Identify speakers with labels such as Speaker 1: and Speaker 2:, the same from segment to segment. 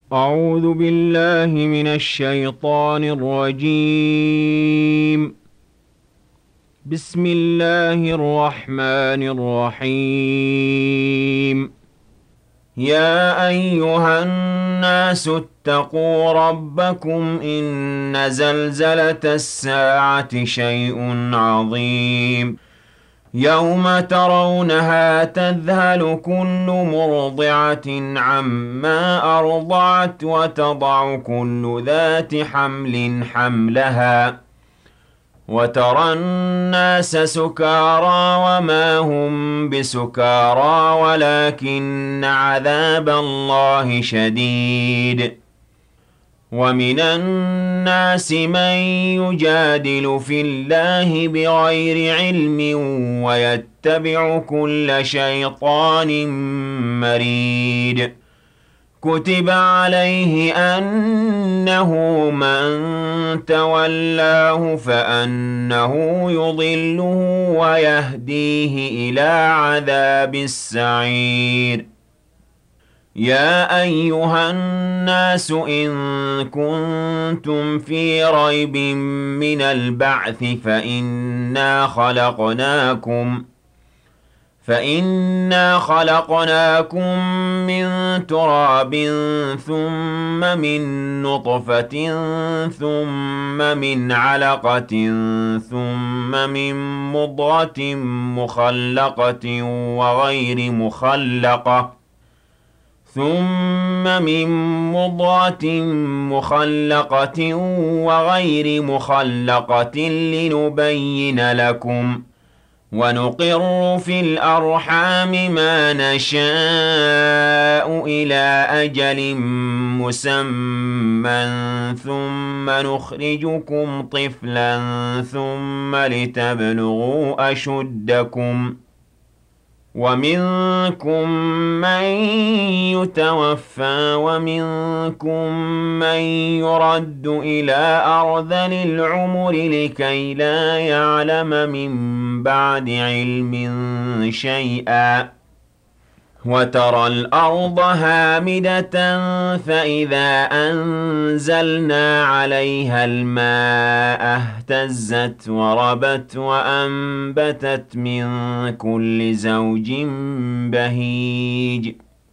Speaker 1: أعوذ بالله من الشيطان الرجيم. بسم الله الرحمن الرحيم. يا أيها الناس اتقوا ربكم إن زلزلة الساعة شيء عظيم. يوم ترونها تذهل كل مرضعة عما أرضعت وتضع كل ذات حمل حملها وترى الناس سكارى وما هم بسكارى ولكن عذاب الله شديد. ومن الناس من يجادل في الله بغير علم ويتبع كل شيطان مريد. كتب عليه أنه من تولاه فأنه يضله ويهديه إلى عذاب السعير. يا أيها الناس إن كنتم في ريب من البعث فإنا خلقناكم من تراب ثم من نطفة ثم من علقة ثم من مضغة مخلقة وغير مخلقة لنبين لكم ونقر في الأرحام ما نشاء إلى أجل مسمى ثم نخرجكم طفلا ثم لتبلغوا أشدكم. ومنكم من يتوفى ومنكم من يرد إلى أرذل العمر لكي لا يعلم من بعد علم شيئا. وترى الأرض هامدة فإذا أنزلنا عليها الماء اهتزت وربت وأنبتت من كل زوج بهيج.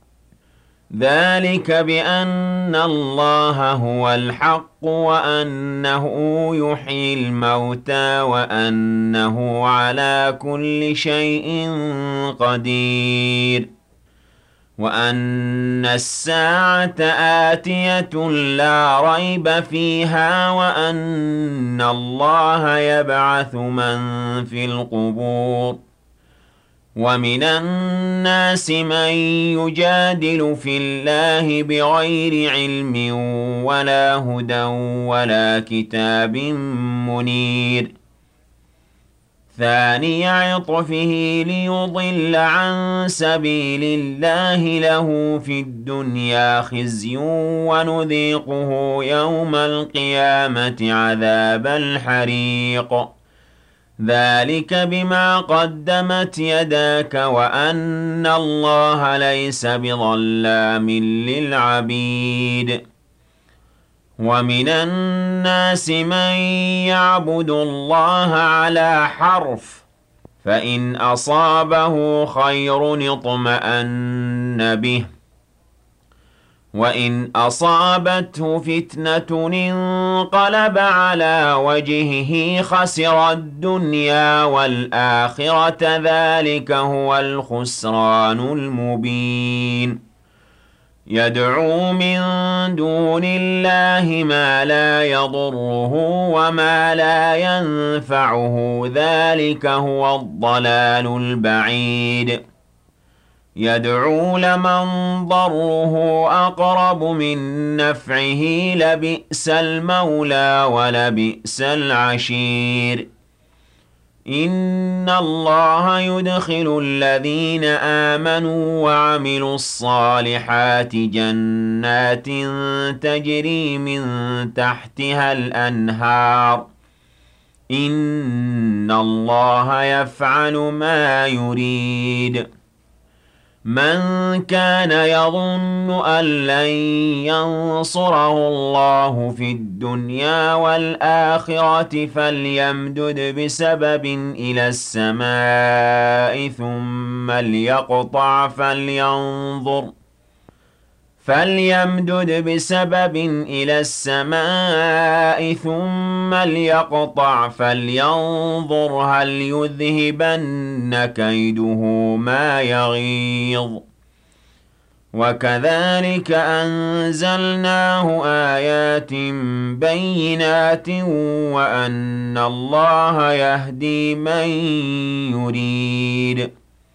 Speaker 1: ذلك بأن الله هو الحق وأنه يحيي الموتى وأنه على كل شيء قدير. وأن الساعة آتية لا ريب فيها وأن الله يبعث من في القبور. ومن الناس من يجادل في الله بغير علم ولا هدى ولا كتاب منير. ثاني عطفه ليضل عن سبيل الله له في الدنيا خزي ونذيقه يوم القيامة عذاب الحريق. ذلك بما قدمت يداك وأن الله ليس بظلام للعبيد. ومن الناس من يعبد الله على حرف فإن أصابه خير اطمأن به وإن أصابته فتنة انقلب على وجهه خسر الدنيا والآخرة ذلك هو الخسران المبين. يدعو من دون الله ما لا يضره وما لا ينفعه ذلك هو الضلال البعيد. يدعو لمن ضره أقرب من نفعه لبئس المولى ولبئس العشير. إن الله يدخل الذين آمنوا وعملوا الصالحات جنات تجري من تحتها الأنهار. إن الله يفعل ما يريد. من كان يظن أن لن ينصره الله في الدنيا والآخرة فليمدد بسبب إلى السماء ثم ليقطع فليمدد بسبب إلى السماء ثم ليقطع فلينظر هل يذهبن كيده ما يغيظ. وكذلك أنزلناه آيات بينات وأن الله يهدي من يريد.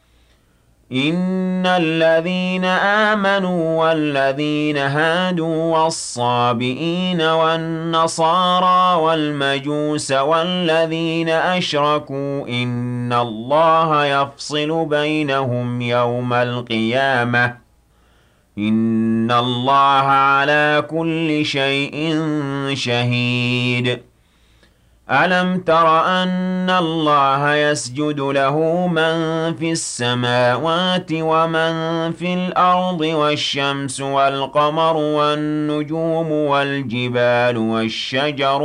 Speaker 1: إن الذين آمنوا والذين هادوا والصابئين والنصارى والمجوس والذين أشركوا إن الله يفصل بينهم يوم القيامة إن الله على كل شيء شهيد. ألم تر أن الله يسجد له من في السماوات ومن في الأرض والشمس والقمر والنجوم والجبال والشجر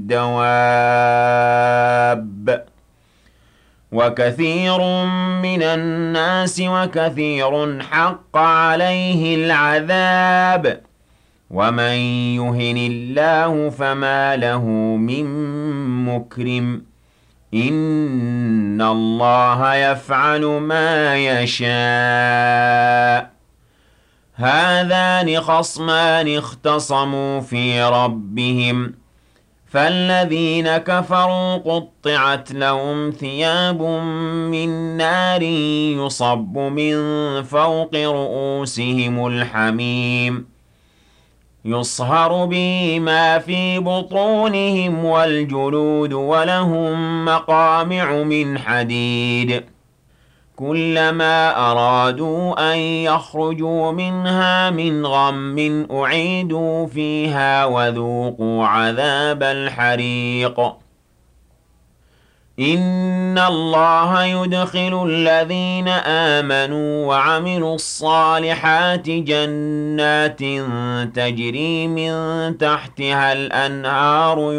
Speaker 1: والدواب وكثير من الناس وكثير حق عليه العذاب ومن يهن الله فما له من مكرم إن الله يفعل ما يشاء. هذان خصمان اختصموا في ربهم فالذين كفروا قطعت لهم ثياب من نار يصب من فوق رؤوسهم الحميم يصهر به ما في بطونهم والجلود ولهم مقامع من حديد كلما أرادوا أن يخرجوا منها من غم أعيدوا فيها وذوقوا عذاب الحريق. إن الله يدخل الذين آمنوا وعملوا الصالحات جنات تجري من تحتها الأنهار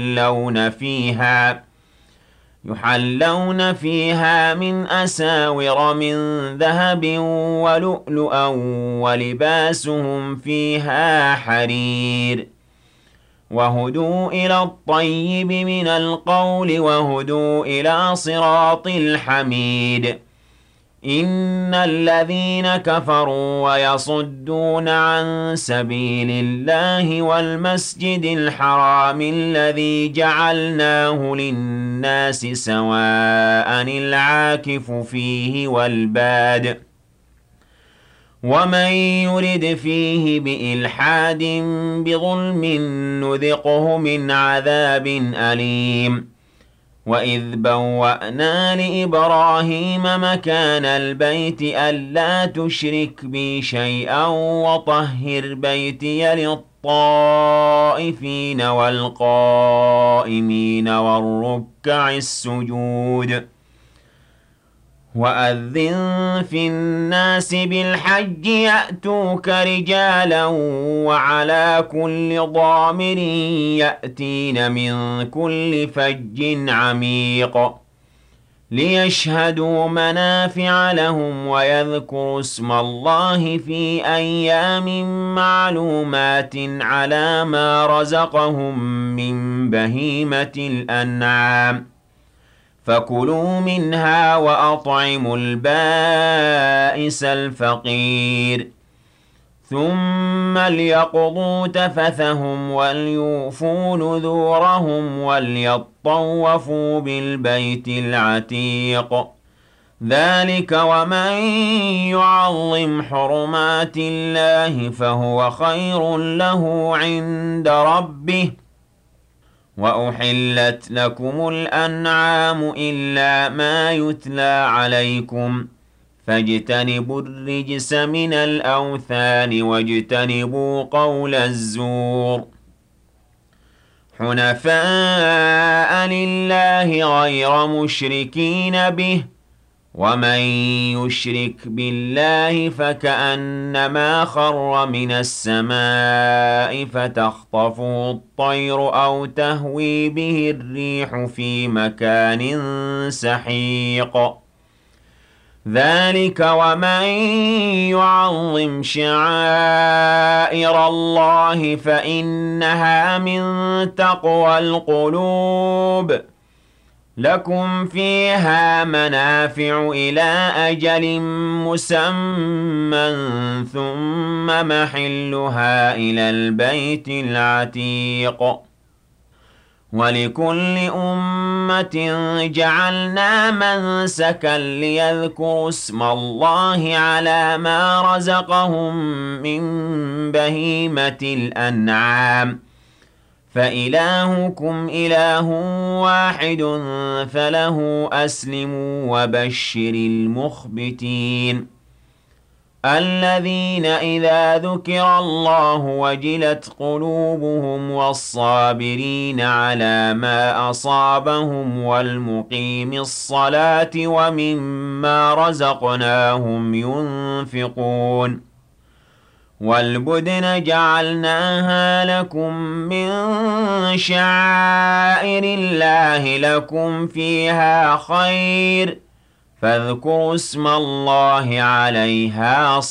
Speaker 1: يحلون فيها من أساور من ذهب ولؤلؤا ولباسهم فيها حرير وهدوا إلى الطيب من القول وهدوا إلى صراط الحميد. إن الذين كفروا ويصدون عن سبيل الله والمسجد الحرام الذي جعلناه للناس سواء العاكف فيه والباد ومن يرد فيه بإلحاد بظلم نذقه من عذاب أليم. وإذ بوأنا لإبراهيم مكان البيت ألا تشرك بي شيئا وطهر بيتي للطائفين والقائمين والركع السجود. وأذن في الناس بالحج يأتوك رجالا وعلى كل ضامر يأتين من كل فج عميق ليشهدوا منافع لهم ويذكروا اسم الله في أيام معلومات على ما رزقهم من بهيمة الأنعام فكلوا منها وأطعموا البائس الفقير ثم ليقضوا تفثهم وليوفوا نذورهم وليطوفوا بالبيت العتيق. ذلك ومن يعظم حرمات الله فهو خير له عند ربه. وأحلت لكم الأنعام إلا ما يتلى عليكم فاجتنبوا الرجس من الأوثان واجتنبوا قول الزور حنفاء لله غير مشركين به ومن يشرك بالله فكأنما خر من السماء فتخطفه الطير أو تهوي به الريح في مكان سحيق ذلك ومن يعظم شعائر الله فإنها من تقوى القلوب لكم فيها منافع إلى أجل مسمى ثم محلها إلى البيت العتيق ولكل أمة جعلنا منسكا ليذكروا اسم الله على ما رزقهم من بهيمة الأنعام فإلهكم إله واحد فله أسلموا وبشر المخبتين الذين إذا ذكر الله وجلت قلوبهم والصابرين على ما أصابهم والمقيم الصلاة ومما رزقناهم ينفقون والبدن جعلناها لكم من شعائر الله لكم فيها خير فاذكروا اسم الله عليها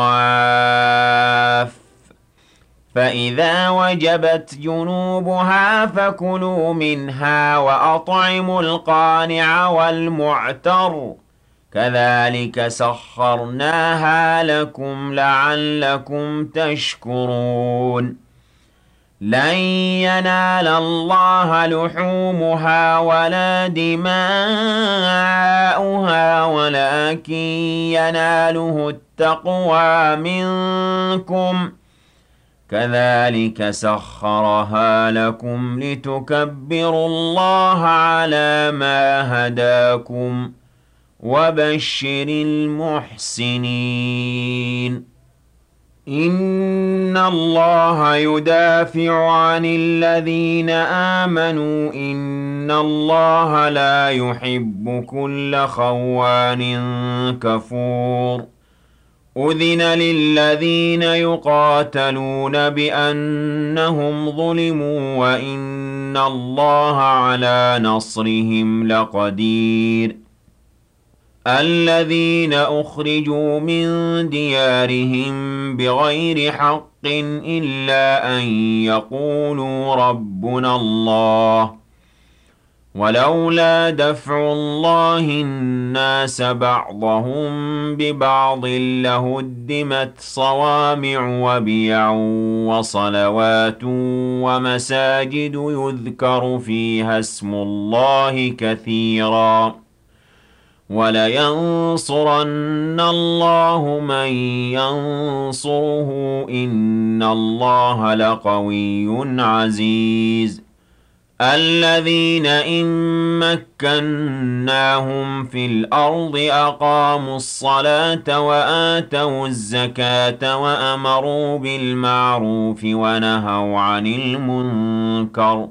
Speaker 1: صواف فإذا وجبت جنوبها فكلوا منها وأطعموا القانع والمعتر كذلك سخرناها لكم لعلكم تشكرون لن ينال الله لحومها ولا دماؤها ولكن يناله التقوى منكم كذلك سخرها لكم لتكبروا الله على ما هداكم وبشر المحسنين إن الله يدافع عن الذين آمنوا إن الله لا يحب كل خوان كفور أذن للذين يقاتلون بأنهم ظلموا وإن الله على نصرهم لقدير الذين أخرجوا من ديارهم بغير حق إلا أن يقولوا ربنا الله ولولا دفع الله الناس بعضهم ببعض لهدمت صوامع وبيع وصلوات ومساجد يذكر فيها اسم الله كثيراً ولينصرن الله من ينصره إن الله لقوي عزيز الذين إن مكناهم في الأرض أقاموا الصلاة وآتوا الزكاة وأمروا بالمعروف ونهوا عن المنكر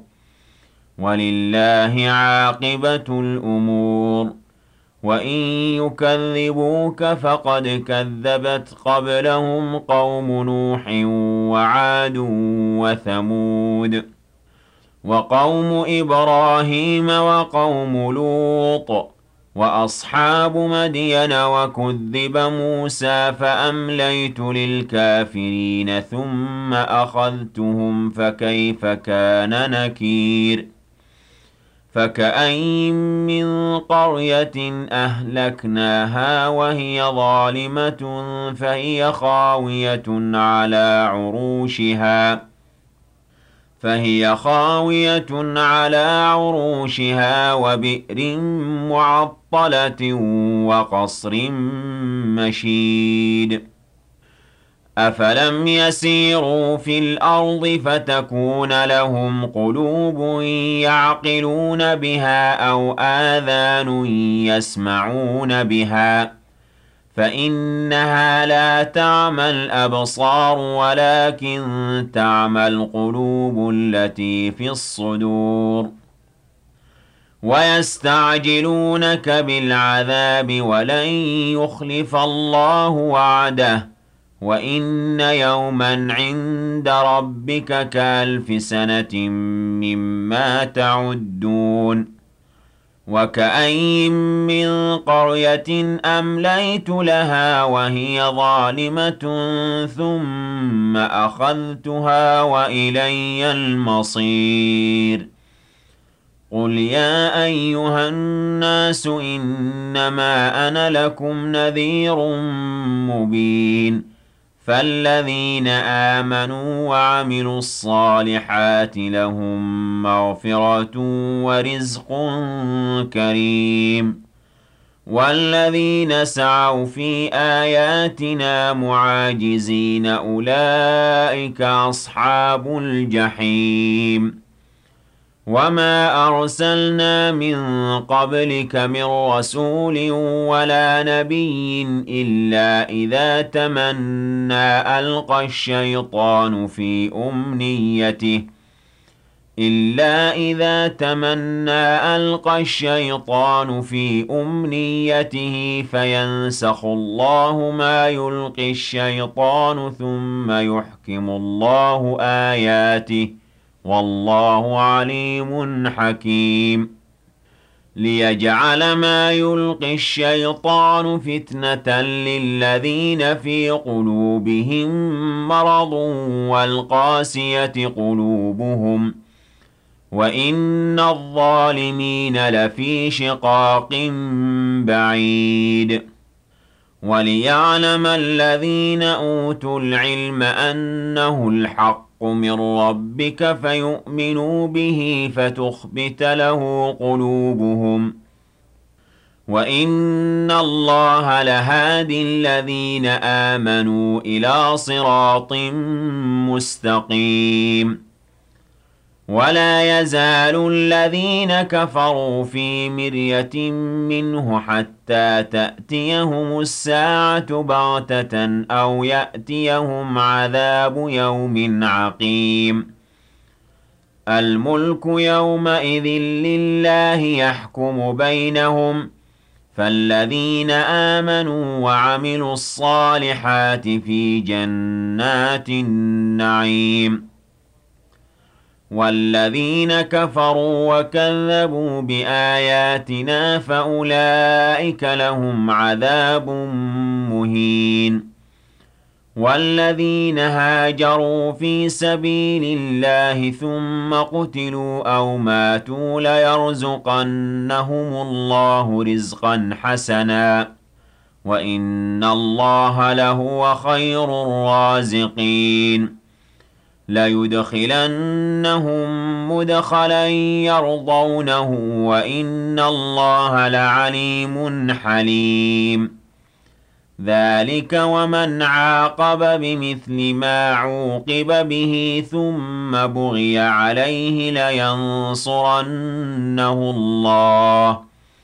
Speaker 1: ولله عاقبة الأمور وإن يكذبوك فقد كذبت قبلهم قوم نوح وعاد وثمود وقوم إبراهيم وقوم لوط وأصحاب مدين وكذب موسى فأمليت للكافرين ثم أخذتهم فكيف كان نكير فكأين من قرية أهلكناها وهي ظالمة فهي خاوية على عروشها وبئر معطلة وقصر مشيد أفلم يسيروا في الأرض فتكون لهم قلوب يعقلون بها أو آذان يسمعون بها فإنها لا تعمى الأبصار ولكن تعمى القلوب التي في الصدور ويستعجلونك بالعذاب ولن يخلف الله وعده وإن يوما عند ربك كألف سنة مما تعدون وكأين من قرية أمليت لها وهي ظالمة ثم أخذتها وإلي المصير قل يا أيها الناس إنما أنا لكم نذير مبين فالذين آمنوا وعملوا الصالحات لهم مغفرة ورزق كريم والذين سعوا في آياتنا معاجزين أولئك أصحاب الجحيم وما أرسلنا من قبلك من رسول ولا نبي إلا إذا تمنى ألقى الشيطان في أمنيته فينسخ الله ما يلقي الشيطان ثم يحكم الله آياته والله عليم حكيم ليجعل ما يلقي الشيطان فتنة للذين في قلوبهم مرض والقاسية قلوبهم وإن الظالمين لفي شقاق بعيد وليعلم الذين أوتوا العلم أنه الحق من ربك فيؤمنوا به فتخبت له قلوبهم وإن الله لهادي الذين آمنوا إلى صراط مستقيم ولا يزال الذين كفروا في مرية منه حتى تأتيهم الساعة بغتة أو يأتيهم عذاب يوم عقيم الملك يومئذ لله يحكم بينهم فالذين آمنوا وعملوا الصالحات في جنات النعيم والذين كفروا وكذبوا بآياتنا فأولئك لهم عذاب مهين والذين هاجروا في سبيل الله ثم قتلوا أو ماتوا ليرزقنهم الله رزقا حسنا وإن الله لهو خير الرازقين ليدخلنهم مدخلا يرضونه وإن الله لعليم حليم ذلك ومن عاقب بمثل ما عوقب به ثم بغي عليه لينصرنه الله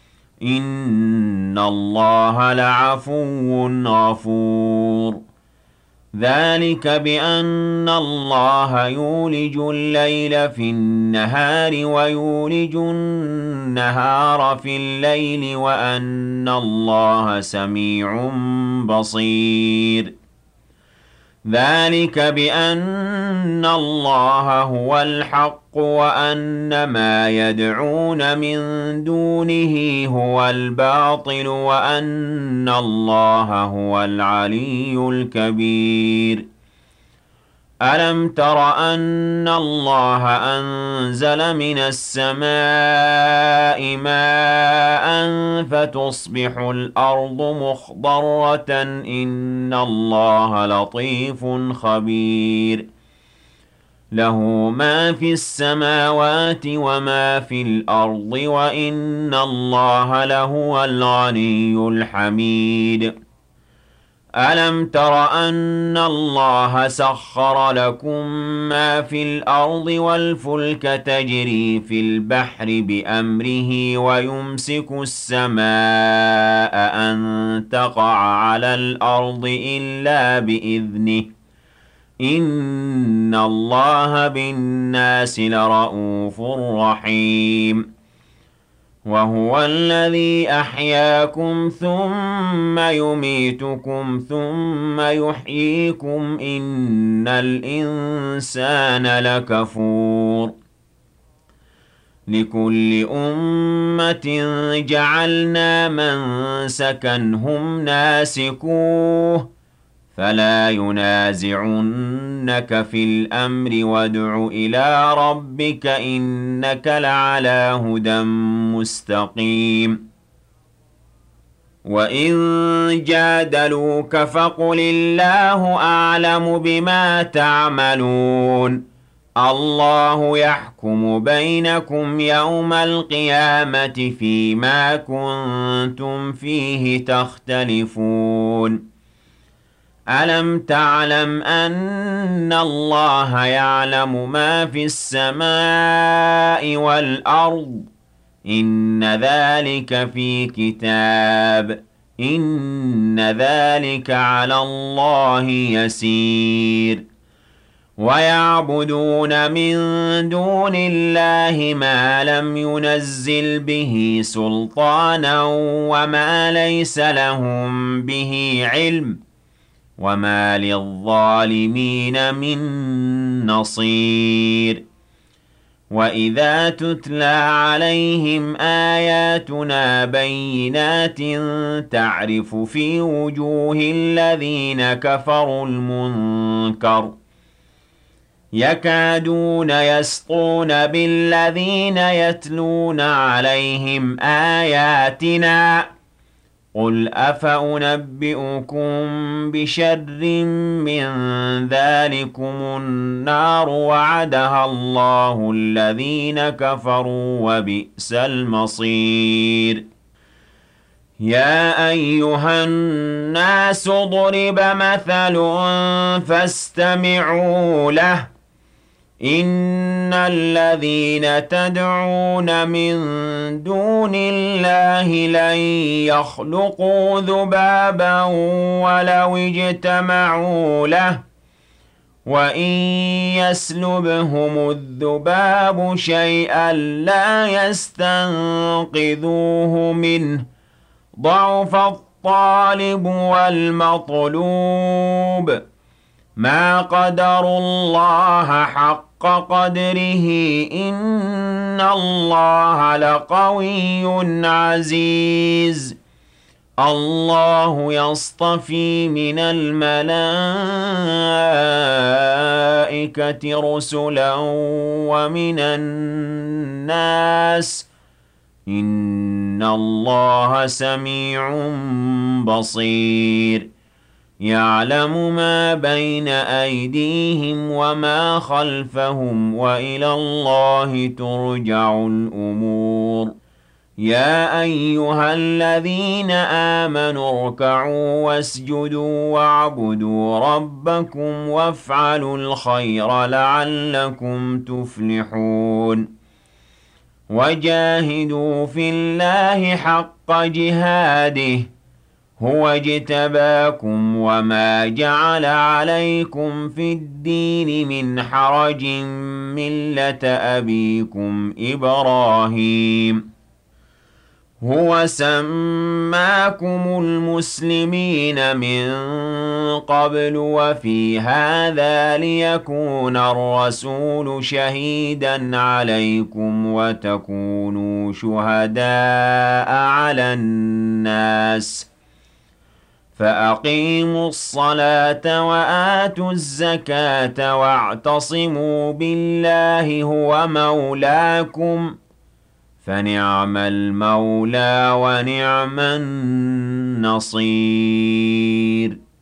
Speaker 1: إن الله لعفو غفور ذلك بأن الله يولج الليل في النهار ويولج النهار في الليل وأن الله سميع بصير ذلك بأن الله هو الحق وأن ما يدعون من دونه هو الباطل وأن الله هو العلي الكبير ألم تر أن الله أنزل من السماء ماء فتصبح الأرض مخضرة إن الله لطيف خبير له ما في السماوات وما في الأرض وإن الله لهو الغني الحميد ألم تر أن الله سخر لكم ما في الأرض والفلك تجري في البحر بأمره ويمسك السماء أن تقع على الأرض إلا بإذنه إن الله بالناس لرءوف رحيم وهو الذي أحياكم ثم يميتكم ثم يحييكم إن الإنسان لكفور لكل أمة جعلنا منسكا هم ناسكوه فلا ينازعنك في الأمر وادع إلى ربك إنك لعلى هدى مستقيم وإن جادلوك فقل الله أعلم بما تعملون الله يحكم بينكم يوم القيامة فيما كنتم فيه تختلفون ألم تعلم أن الله يعلم ما في السماء والأرض إن ذلك في كتاب إن ذلك على الله يسير ويعبدون من دون الله ما لم ينزل به سلطانا وما ليس لهم به علم وما للظالمين من نصير وإذا تتلى عليهم آياتنا بينات تعرف في وجوه الذين كفروا المنكر يكادون يسطون بالذين يتلون عليهم آياتنا قل أفأنبئكم بشر من ذلكم النار وعدها الله الذين كفروا وبئس المصير يا أيها الناس ضرب مثل فاستمعوا له إن الذين تدعون من دون الله لن يخلقوا ذبابا ولو اجتمعوا له وإن يسلبهم الذباب شيئا لا يستنقذوه منه ضعف الطالب والمطلوب ما قدروا الله حق قدره إن الله لقوي عزيز الله يصطفي من الملائكة رسلا ومن الناس إن الله سميع بصير يعلم ما بين أيديهم وما خلفهم وإلى الله ترجع الأمور يا أيها الذين آمنوا اركعوا واسجدوا واعبدوا ربكم وافعلوا الخير لعلكم تفلحون وجاهدوا في الله حق جهاده هو اجتباكم وما جعل عليكم في الدين من حرج ملة أبيكم إبراهيم هو سماكم المسلمين من قبل وفي هذا ليكون الرسول شهيدا عليكم وتكونوا شهداء على الناس فأقيموا الصلاة وآتوا الزكاة واعتصموا بالله هو مولاكم فنعم المولى ونعم النصير